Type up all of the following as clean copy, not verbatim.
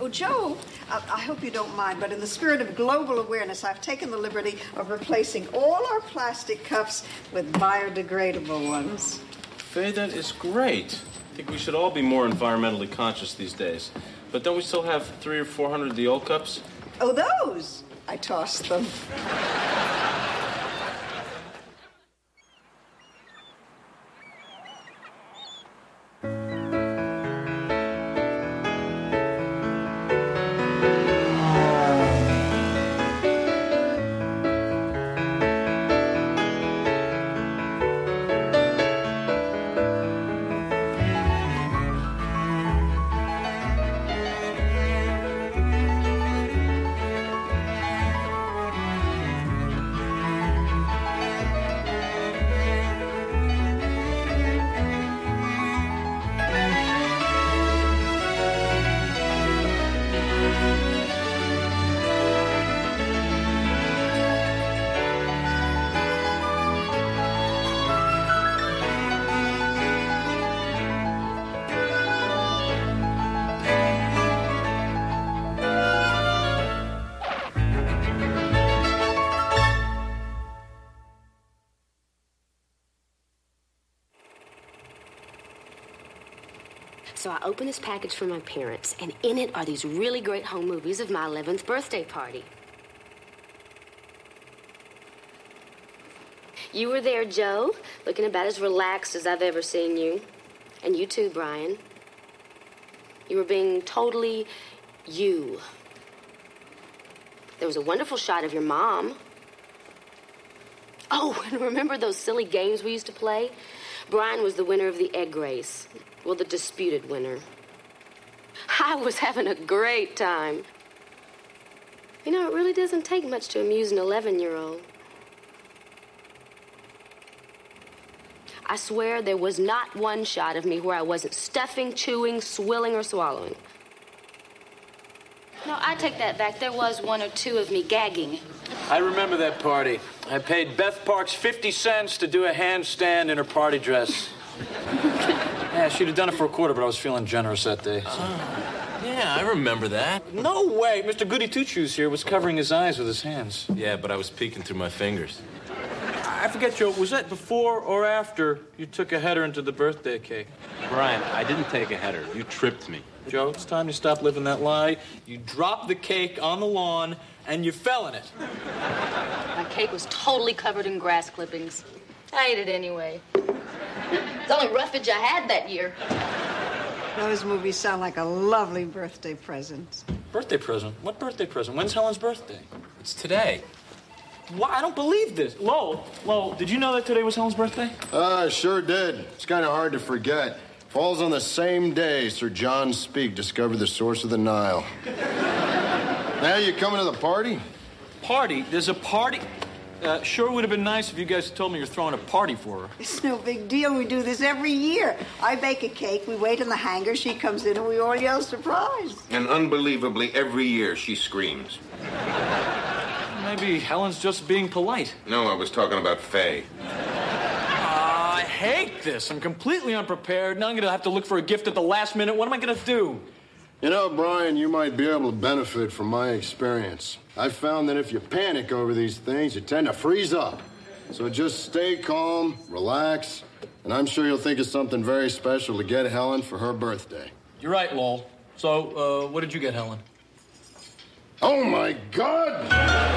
Well, Joe, I hope you don't mind, but in the spirit of global awareness, I've taken the liberty of replacing all our plastic cups with biodegradable ones. Faye, that is great. I think we should all be more environmentally conscious these days. But don't we still have 300 or 400 of the old cups? Oh, those! I tossed them. So I opened this package from my parents, and in it are these really great home movies of my 11th birthday party. You were there, Joe, looking about as relaxed as I've ever seen you. And you too, Brian. You were being totally you. There was a wonderful shot of your mom. Oh, and remember those silly games we used to play? Brian was the winner of the egg race. Well, the disputed winner. I was having a great time. You know, it really doesn't take much to amuse an 11-year-old. I swear there was not one shot of me where I wasn't stuffing, chewing, swilling, or swallowing. No, I take that back. There was one or two of me gagging. I remember that party. I paid Beth Parks 50 cents to do a handstand in her party dress. Yeah, she'd have done it for a quarter, but I was feeling generous that day. Yeah, I remember that. No way. Mr. Goody Two-Shoes here was covering his eyes with his hands. Yeah, but I was peeking through my fingers. I forget, Joe, was that before or after you took a header into the birthday cake? Brian, I didn't take a header. You tripped me. Joe, it's time you stop living that lie. You dropped the cake on the lawn, and you fell in it. My cake was totally covered in grass clippings. I ate it anyway. It's the only roughage I had that year. Those movies sound like a lovely birthday present. Birthday present? What birthday present? When's Helen's birthday? It's today. Why? I don't believe this. Lowell, did you know that today was Helen's birthday? I sure did. It's kind of hard to forget. Falls on the same day Sir John Speke discovered the source of the Nile. Now you coming to the party? Party? There's a party? Sure would have been nice if you guys told me you're throwing a party for her. It's no big deal. We do this every year. I bake a cake, we wait in the hangar, she comes in, and we all yell surprise. And unbelievably, every year she screams. Maybe Helen's just being polite. No, I was talking about Faye. I hate this. I'm completely unprepared. Now I'm going to have to look for a gift at the last minute. What am I going to do? You know, Brian, you might be able to benefit from my experience. I've found that if you panic over these things, you tend to freeze up. So just stay calm, relax, and I'm sure you'll think of something very special to get Helen for her birthday. You're right, Lowell. So, what did you get Helen? Oh, my God!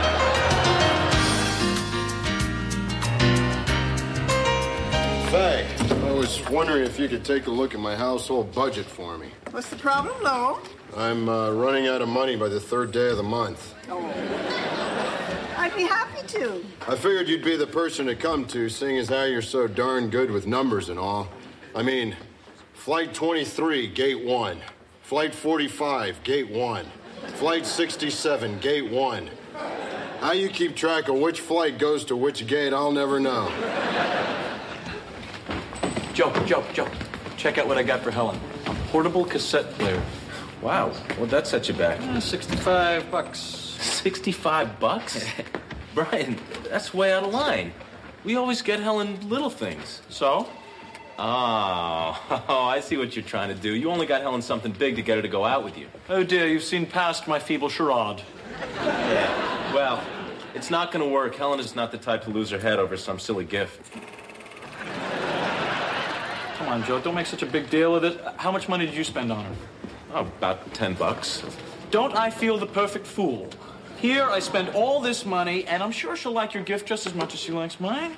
Faye, I was wondering if you could take a look at my household budget for me. What's the problem, Lowell? I'm running out of money by the third day of the month. Oh. I'd be happy to. I figured you'd be the person to come to, seeing as how you're so darn good with numbers and all. I mean, Flight 23, Gate 1. Flight 45, Gate 1. Flight 67, Gate 1. How you keep track of which flight goes to which gate, I'll never know. Joe, check out what I got for Helen. A portable cassette player. Wow, what'd that set you back? $65. $65? Brian, that's way out of line. We always get Helen little things. So? Oh, I see what you're trying to do. You only got Helen something big to get her to go out with you. Oh, dear, you've seen past my feeble charade. Yeah. Well, it's not going to work. Helen is not the type to lose her head over some silly gift. Come on, Joe, don't make such a big deal of it. How much money did you spend on her? Oh, about $10. Don't I feel the perfect fool? Here, I spend all this money, and I'm sure she'll like your gift just as much as she likes mine.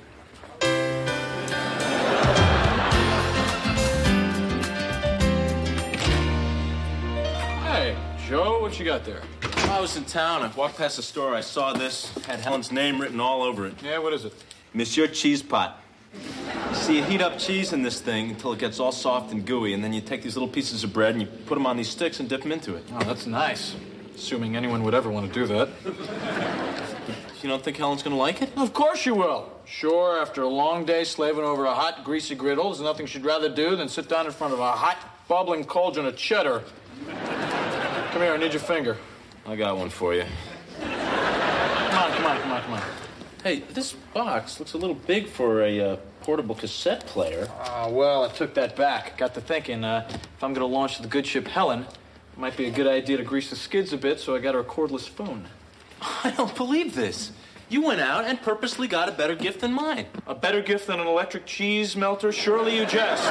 Hey, Joe, what you got there? I was in town. I walked past the store. I saw this. Had Helen's name written all over it. Yeah, what is it? Monsieur Cheese Pot. See, you heat up cheese in this thing until it gets all soft and gooey, and then you take these little pieces of bread and you put them on these sticks and dip them into it. Oh, that's nice. Assuming anyone would ever want to do that. You don't think Helen's going to like it? Of course you will. Sure, after a long day slaving over a hot, greasy griddle, there's nothing she'd rather do than sit down in front of a hot, bubbling cauldron of cheddar. Come here, I need your finger. I got one for you. Come on. Hey, this box looks a little big for a portable cassette player. Well, I took that back. Got to thinking, if I'm going to launch the good ship Helen, it might be a good idea to grease the skids a bit, so I got her a cordless phone. I don't believe this. You went out and purposely got a better gift than mine. A better gift than an electric cheese melter? Surely you jest.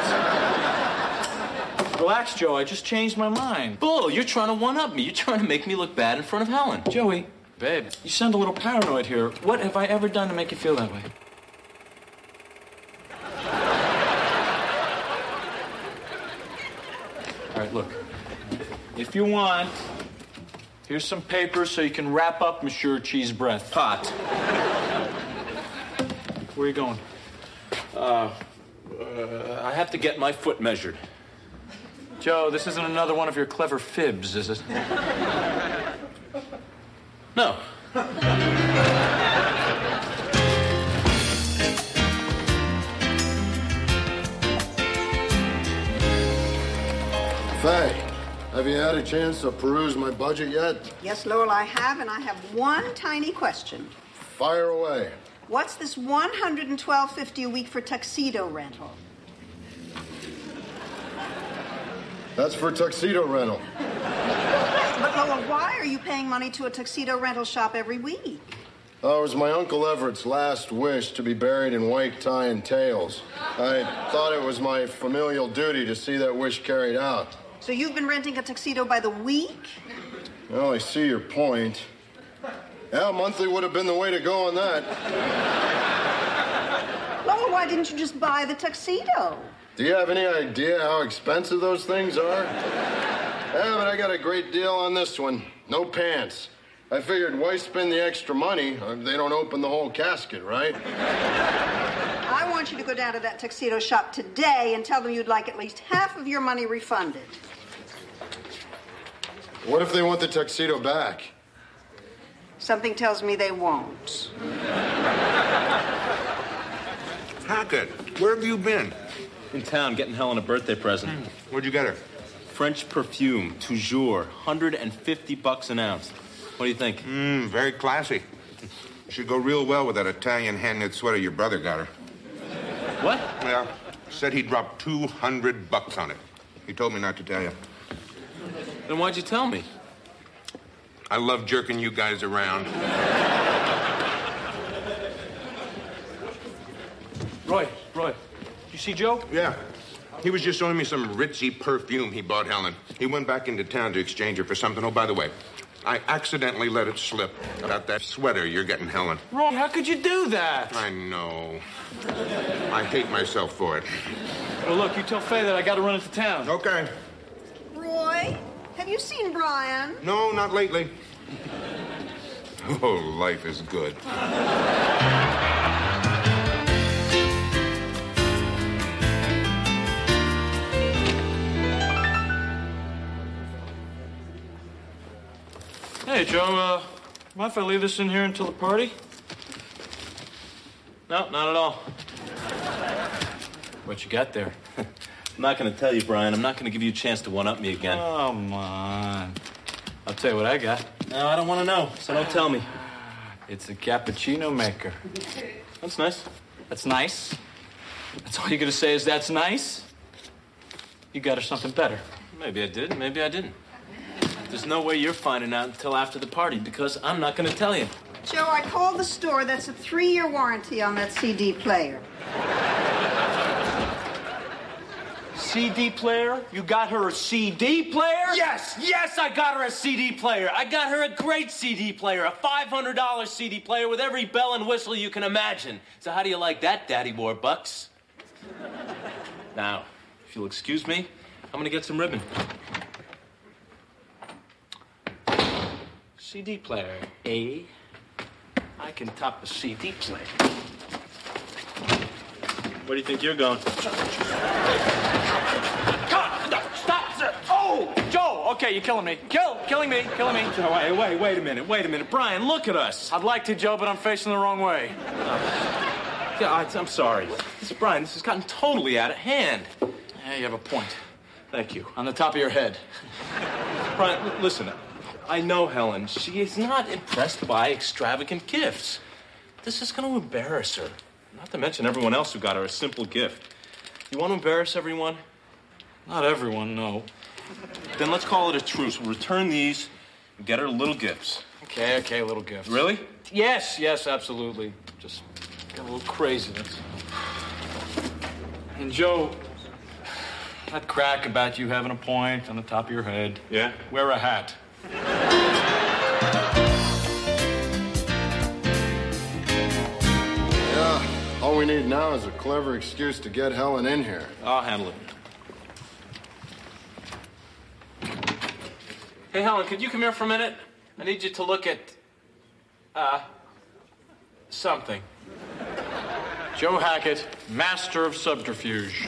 Relax, Joe. I just changed my mind. Bull, you're trying to one-up me. You're trying to make me look bad in front of Helen. Joey, babe, you sound a little paranoid here. What have I ever done to make you feel that way? All right, look. If you want, here's some paper so you can wrap up Monsieur Cheese Breath. Pot. Where are you going? I have to get my foot measured. Joe, this isn't another one of your clever fibs, is it? No. Faye, have you had a chance to peruse my budget yet? Yes, Lowell, I have, and I have one tiny question. Fire away. What's this $112.50 a week for tuxedo rental? That's for tuxedo rental. But Lowell, why are you paying money to a tuxedo rental shop every week? Oh, it was my Uncle Everett's last wish to be buried in white tie and tails. I thought it was my familial duty to see that wish carried out. So you've been renting a tuxedo by the week? Well, I see your point. Yeah, monthly would have been the way to go on that. Lowell, why didn't you just buy the tuxedo? Do you have any idea how expensive those things are? Yeah, but I got a great deal on this one. No pants. I figured, why spend the extra money? They don't open the whole casket, right? I want you to go down to that tuxedo shop today and tell them you'd like at least half of your money refunded. What if they want the tuxedo back? Something tells me they won't. Hackett, where have you been? In town, getting Helen a birthday present. Where'd you get her? French perfume, toujours, $150 an ounce. What do you think? Very classy. Should go real well with that Italian hand-knit sweater your brother got her. What? Yeah, said he dropped $200 on it. He told me not to tell you. Then why'd you tell me? I love jerking you guys around. Roy, you see Joe? Yeah. He was just showing me some ritzy perfume he bought Helen. He went back into town to exchange her for something. Oh, by the way, I accidentally let it slip about that sweater you're getting Helen. Roy, how could you do that? I know. I hate myself for it. Well, look, you tell Faye that I got to run into town. Okay. Roy, have you seen Brian? No, not lately. Oh, life is good. Hey, Joe, mind if I leave this in here until the party? No, not at all. What you got there? I'm not going to tell you, Brian. I'm not going to give you a chance to one-up me again. Come on. I'll tell you what I got. No, I don't want to know, so don't tell me. It's a cappuccino maker. That's nice. That's nice. That's all you're gonna say is that's nice? You got her something better. Maybe I did, maybe I didn't. There's no way you're finding out until after the party because I'm not going to tell you. Joe, I called the store. That's a 3-year warranty on that CD player. CD player? You got her a CD player? Yes, I got her a CD player. I got her a great CD player, a $500 CD player with every bell and whistle you can imagine. So how do you like that, Daddy Warbucks? Now, if you'll excuse me, I'm going to get some ribbon. CD player, eh? I can top a CD player. Where do you think you're going? Stop, sir. Oh, Joe. Okay, you're killing me. Killing me. Joe, wait a minute. Brian, look at us. I'd like to, Joe, but I'm facing the wrong way. Yeah, I'm sorry. Brian, this has gotten totally out of hand. Yeah, you have a point. Thank you. On the top of your head. Brian, listen. I know Helen. She is not impressed by extravagant gifts. This is going to embarrass her. Not to mention everyone else who got her a simple gift. You want to embarrass everyone? Not everyone, no. Then let's call it a truce. We'll return these and get her little gifts. Okay, little gifts. Really? Yes, absolutely. Just got a little crazy. And Joe, that crack about you having a point on the top of your head. Yeah? Wear a hat. Yeah, all we need now is a clever excuse to get Helen in here. I'll handle it. Hey, Helen, could you come here for a minute? I need you to look at, something. Joe Hackett, master of subterfuge.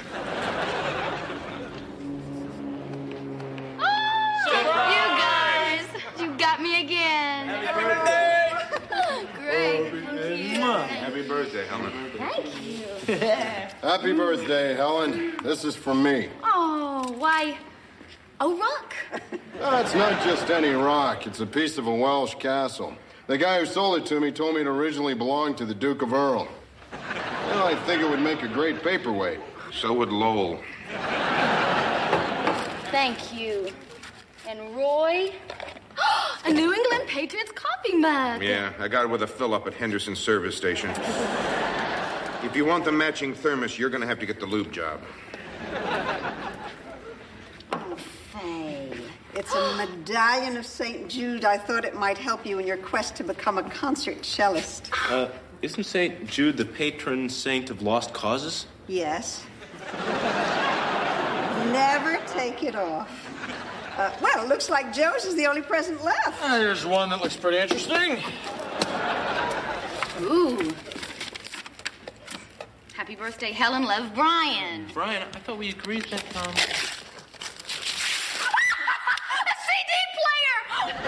You got me again. Happy birthday! Great. Happy birthday, Helen. Thank you. Happy birthday, Helen. This is from me. Oh, why? A rock. It's not just any rock. It's a piece of a Welsh castle. The guy who sold it to me told me it originally belonged to the Duke of Earl. Well, I think it would make a great paperweight. So would Lowell. Thank you. And Roy? A New England Patriots coffee mug. Yeah, I got it with a fill-up at Henderson Service Station. If you want the matching thermos, you're going to have to get the lube job. Oh, Faye. It's a medallion of St. Jude. I thought it might help you in your quest to become a concert cellist. Isn't St. Jude the patron saint of lost causes? Yes. Never take it off. Well, it looks like Joe's is the only present left. Here's one that looks pretty interesting. Ooh. Happy birthday, Helen. Love, Brian. Brian, I thought we agreed that, A CD player!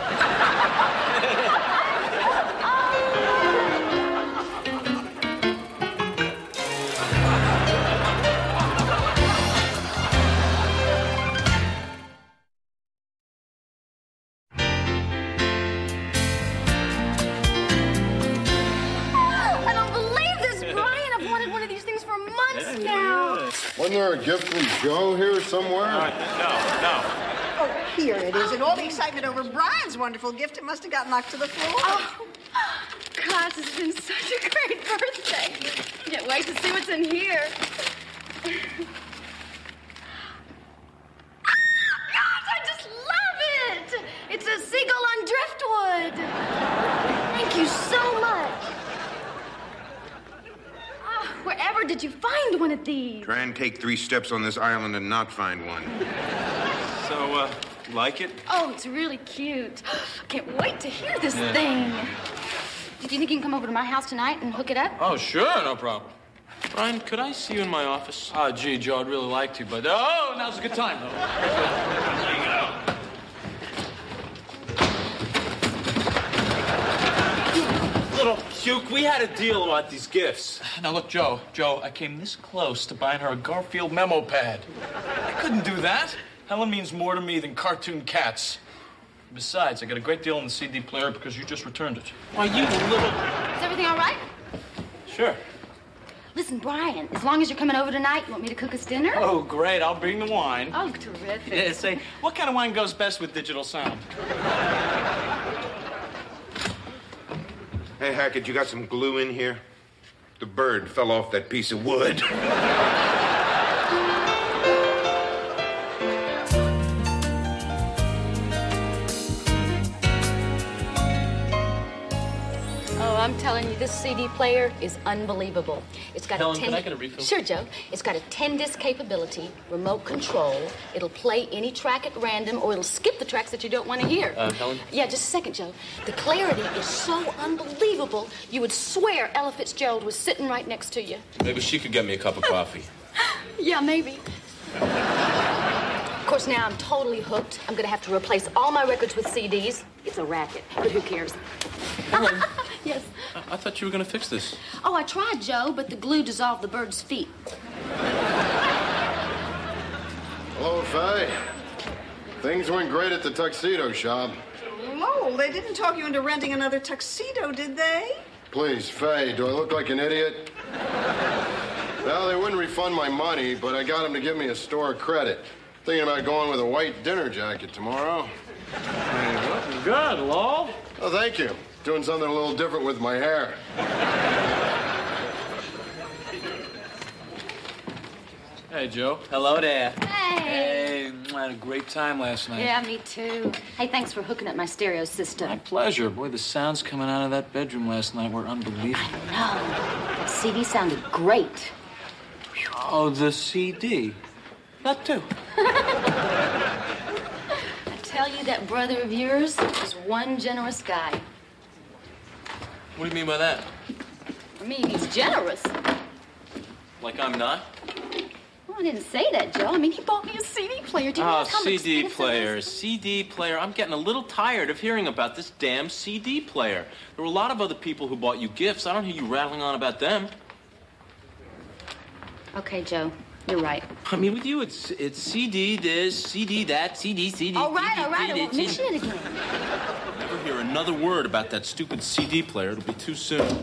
I don't believe this, Brian. I've wanted one of these things for months now. Wasn't there a gift from Joe here somewhere? No. Oh, here it is. In all the excitement over Brian's wonderful gift, it must have got knocked to the floor. Oh, gosh, this has been such a great birthday. Can't wait to see what's in here. Gosh, I just love it. It's a seagull on driftwood. Thank you so much. Wherever did you find one of these? Try and take 3 steps on this island and not find one. So, like it? Oh, it's really cute. Can't wait to hear this thing. Do you think you can come over to my house tonight and hook it up? Oh, sure, no problem. Brian, could I see you in my office? Gee, Joe, I'd really like to, but... Oh, now's a good time, though. Little puke, we had a deal about these gifts. Now, look, Joe, I came this close to buying her a Garfield memo pad. I couldn't do that. Helen means more to me than cartoon cats. Besides, I got a great deal on the CD player because you just returned it. Why, you little... Is everything all right? Sure. Listen, Brian, as long as you're coming over tonight, you want me to cook us dinner? Oh, great. I'll bring the wine. Oh, terrific. Yeah, say, what kind of wine goes best with digital sound? Hey, Hackett, you got some glue in here? The bird fell off that piece of wood. I'm telling you, this CD player is unbelievable. It's got Helen, a 10... can I get a refill? Sure, Joe. It's got a 10-disc capability, remote control. It'll play any track at random, or it'll skip the tracks that you don't want to hear. Helen? Yeah, just a second, Joe. The clarity is so unbelievable, you would swear Ella Fitzgerald was sitting right next to you. Maybe she could get me a cup of coffee. Yeah, maybe. Of course, now I'm totally hooked. I'm going to have to replace all my records with CDs. It's a racket, but who cares? Helen, Yes. I thought you were going to fix this. Oh, I tried, Joe, but the glue dissolved the bird's feet. Hello, Faye. Things went great at the tuxedo shop. Lowell, they didn't talk you into renting another tuxedo, did they? Please, Faye, do I look like an idiot? Well, they wouldn't refund my money, but I got them to give me a store credit. Thinking about going with a white dinner jacket tomorrow. Good, Lowell. Oh, thank you. Doing something a little different with my hair. Hey, Joe. Hello there. Hey. Hey, I had a great time last night. Yeah, me too. Hey, thanks for hooking up my stereo My system. pleasure. Boy, the sounds coming out of that bedroom last night were unbelievable. No, that CD sounded great. Oh, the CD. That too. I tell you, that brother of yours is one generous guy. What do you mean by that? I mean, he's generous. Like I'm not? Well, I didn't say that, Joe. I mean, he bought me a CD player. Do you Oh, realize how CD expensive player, it is? CD player. I'm getting a little tired of hearing about this damn CD player. There were a lot of other people who bought you gifts. I don't hear you rattling on about them. Okay, Joe, you're right. I mean, with you, it's CD this, CD that, CD. All right, CD, I won't CD. mention it again. Never hear another word about that stupid CD player. It'll be too soon.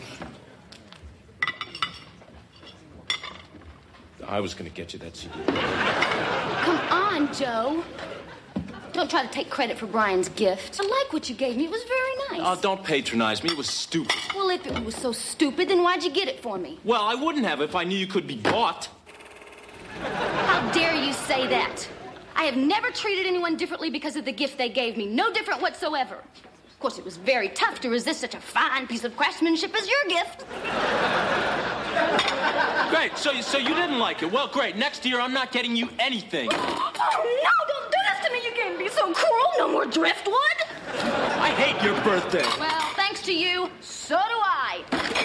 I was going to get you that CD. Come on, Joe. Don't try to take credit for Brian's gift. I like what you gave me. It was very nice. Oh, don't patronize me. It was stupid. Well, if it was so stupid, then why'd you get it for me? Well, I wouldn't have if I knew you could be bought. How dare you say that? I have never treated anyone differently because of the gift they gave me. No different whatsoever. Of course, it was very tough to resist such a fine piece of craftsmanship as your gift. Great. So you didn't like it. Well, great. Next year, I'm not getting you anything. Oh, no, don't do this to me. You can't be so cruel. No more driftwood. I hate your birthday. Well, thanks to you, so do I.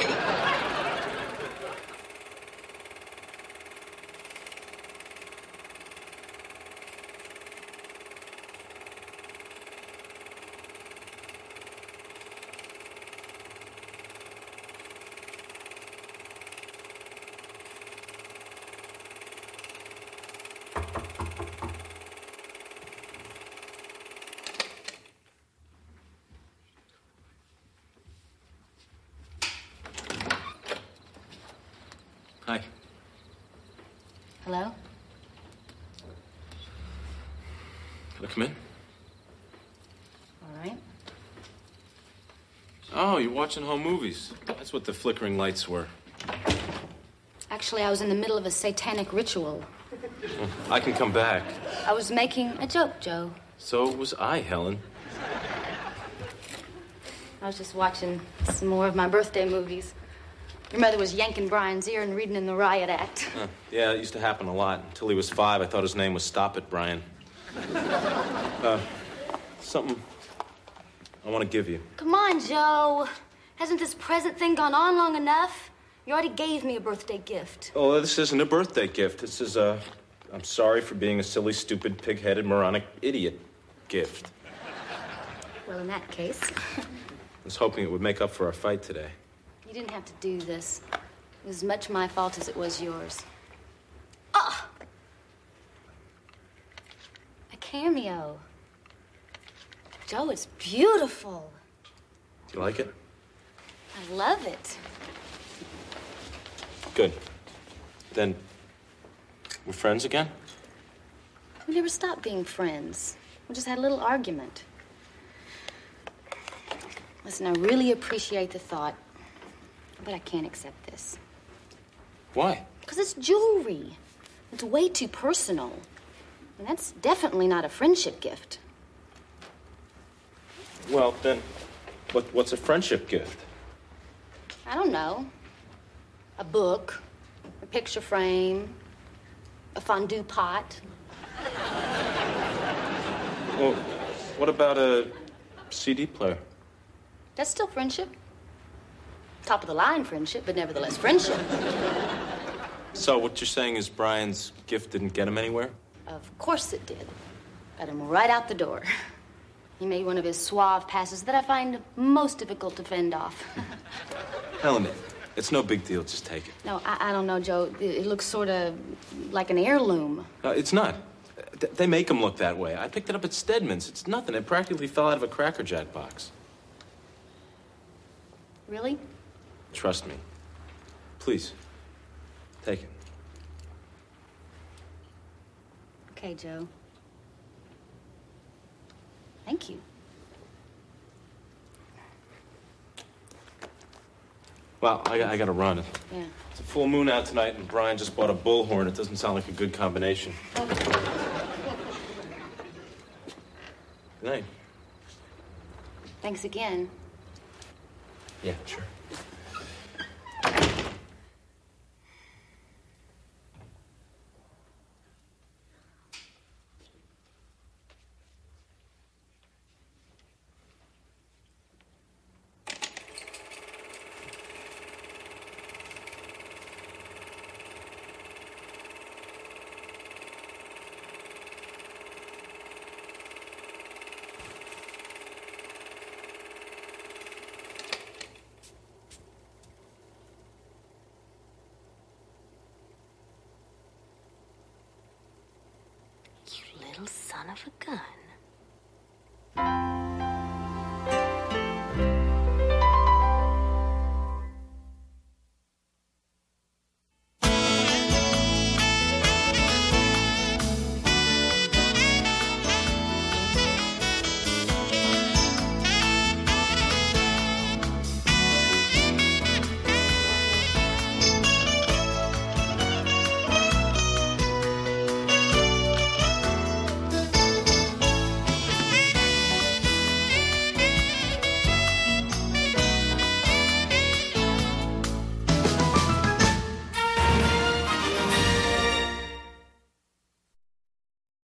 Hi. Hello? Can I come in? All right. Oh, you're watching home movies. That's what the flickering lights were. Actually, I was in the middle of a satanic ritual. I can come back. I was making a joke, Joe. So was I, Helen. I was just watching some more of my birthday movies. Your mother was yanking Brian's ear and reading in the riot act. Yeah, it used to happen a lot. Until he was 5, I thought his name was Stop It, Brian. Something I want to give you. Come on, Joe. Hasn't this present thing gone on long enough? You already gave me a birthday gift. Oh, this isn't a birthday gift. This is a I'm sorry for being a silly, stupid, pig-headed, moronic idiot gift. Well, in that case, I was hoping it would make up for our fight today. you didn't have to do this. It was as much my fault as it was yours. Ah! A cameo. Joe, it's beautiful. Do you like it? I love it. Good. Then, we're friends again? We never stopped being friends. We just had a little argument. Listen, I really appreciate the thought, but I can't accept this. Why? Because it's jewelry. It's way too personal. And that's definitely not a friendship gift. Well, then, what's a friendship gift? I don't know. A book, a picture frame, a fondue pot. Well, what about a CD player? That's still friendship. Top of the line friendship, but nevertheless friendship. So what you're saying is Brian's gift didn't get him anywhere? Of course it did. Got him right out the door. He made one of his suave passes that I find most difficult to fend off. Helen, it's no big deal. Just take it. No, I don't know, Joe. It looks sort of like an heirloom. It's not. They make them look that way. I picked it up at Stedman's. It's nothing. It practically fell out of a Cracker Jack box. Really? Trust me. Please, take it. Okay, Joe. Thank you. Well, I gotta run. Yeah. It's a full moon out tonight, and Brian just bought a bullhorn. It doesn't sound like a good combination. Good night. Thanks again. Yeah, sure. You little son of a gun.